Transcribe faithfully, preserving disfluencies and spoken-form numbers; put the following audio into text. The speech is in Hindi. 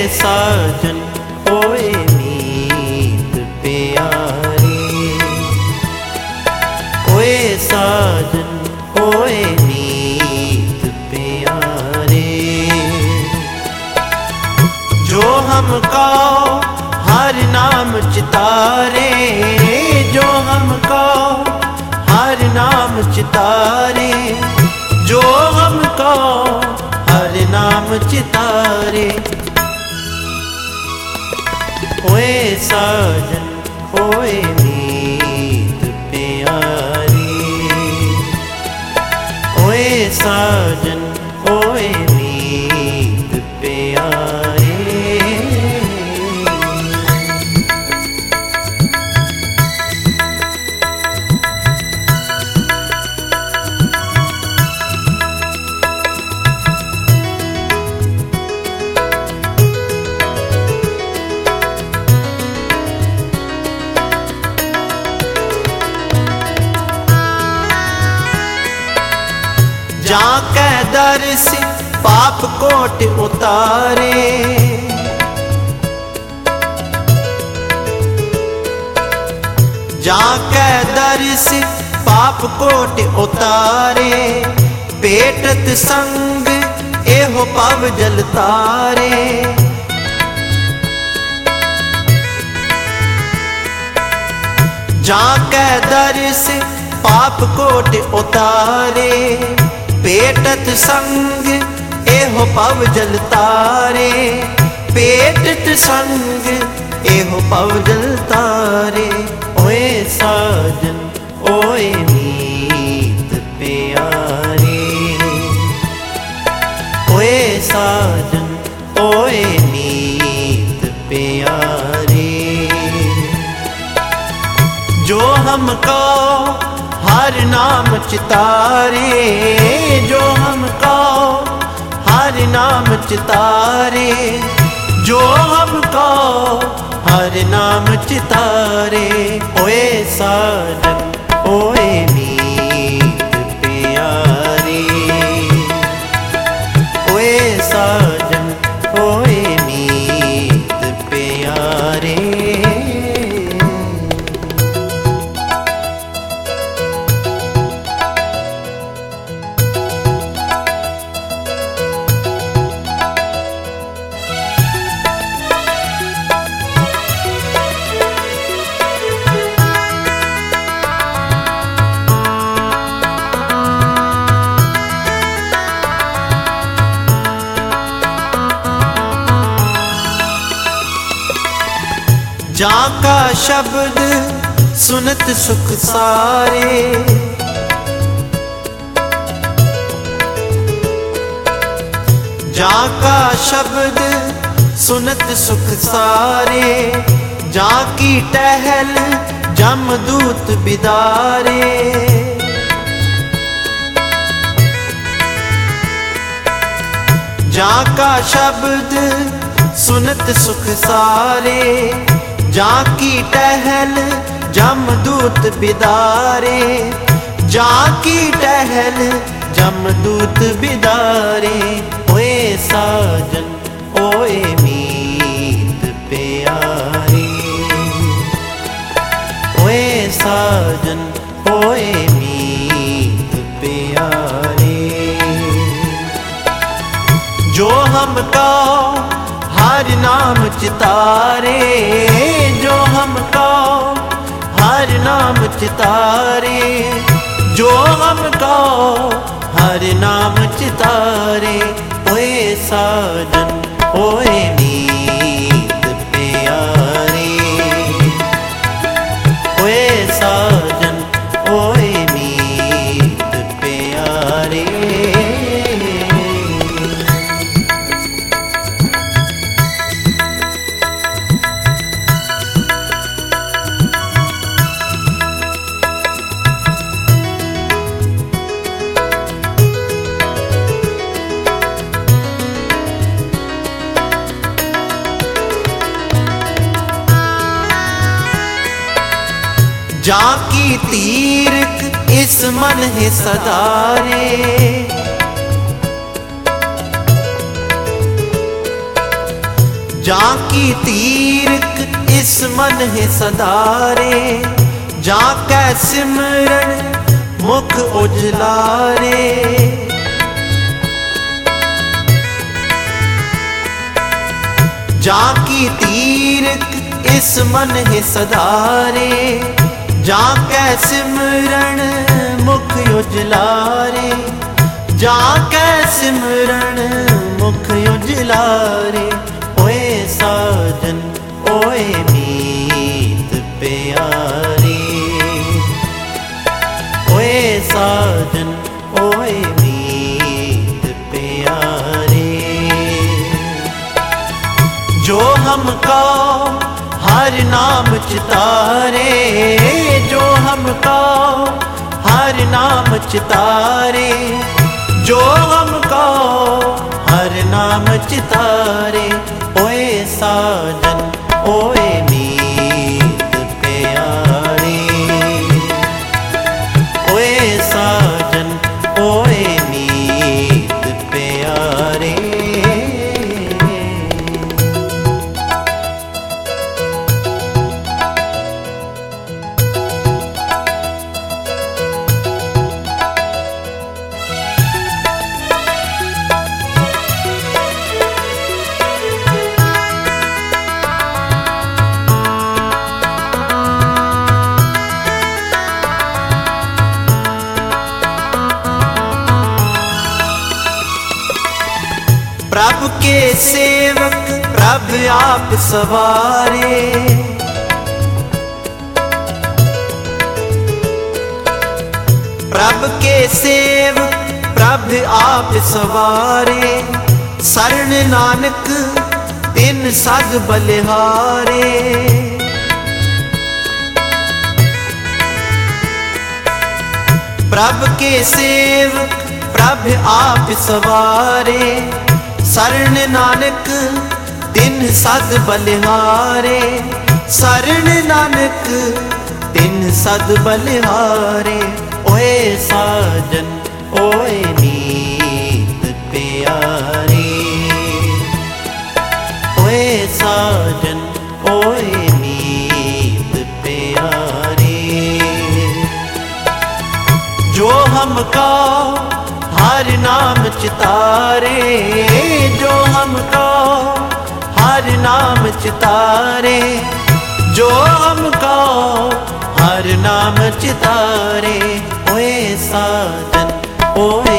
साजन ओए मीत प्यारे, ओए साजन ओए मीत प्यारे। जो हमको हर नाम चितारे, जो हमको हर नाम चितारे, जो हमको हर नाम चितारे। ओए साजन ओए मीत प्यारे, ओए साजन ओए मीत प्यारे। जाके दर से पाप कोट उतारे, जाके दर से पाप कोट उतारे। पेटत संग एहो पव जल तारे, जाके दर से पाप कोट उतारे। पेटत संग एहो पव जल तारे, पेटत संग एहो पव जल तारे। ओए साजन ओए मीत प्यारे, ओए साजन ओए मीत प्यारे। जो हमको हर नाम चितारे, जो हमको हर नाम चितारे, जो हमको हर नाम चितारे। ओए साजन ओए मीत प्यारे, ओए साजन ओए मीत प्यारे। जाका शब्द सुनत सुख सारे, जाका शब्द सुनत सुख सारे। जाकी टहल जमदूत बिदारे, जाका शब्द सुनत सुख सारे। जाकी टहल जमदूत बिदारे, जाकी टहल जमदूत बिदारे। ओए साजन ओए मीत प्यारे, ओए साजन ओए मीत प्यारे। जो हमको हर नाम चितारे, जो हमको हर नाम चितारे, जो हमको हर नाम चितारे। ओए साजन ओए मीत प्यारे, ओए साजन ओए मीत प्यारे। जाकी तीर्थ इस मन है सदारे, जाकी तीरक इस मन है सदारे, जाकै सिमरन मुख उजलारे। जाकी तीरक इस मन है सदारे, जाकै सिमरन मुख उजलारे। जाकै सिमरन मुख उजलारे। ओए साजन ओए मीत प्यारे, ओए साजन ओए मीत प्यारे। जो हमका हर नाम चितारे, जो हमका हर नाम चितारे, जो हमका हर नाम चितारे। ओए साजन ओए मीत प्यारे, ओए साजन ओए मीत प्यारे। प्रभु के सेवक प्रभु आप सवारे, प्रभु के सेवक प्रभु आप सवारे। शरण नानक तिन सद बलिहारे। प्रभु के सेवक प्रभु आप सवारे। शरण नानक तिन सद बलिहारे। शरण नानक तिन सद बलिहारे। ओए साजन ओए मीत प्यारे, ओए साजन ओए मीत प्यारे। जो हमका हर नाम चितारे, जो हमका हर नाम चितारे, जो हमका हर नाम चितारे। ओए साजन ओए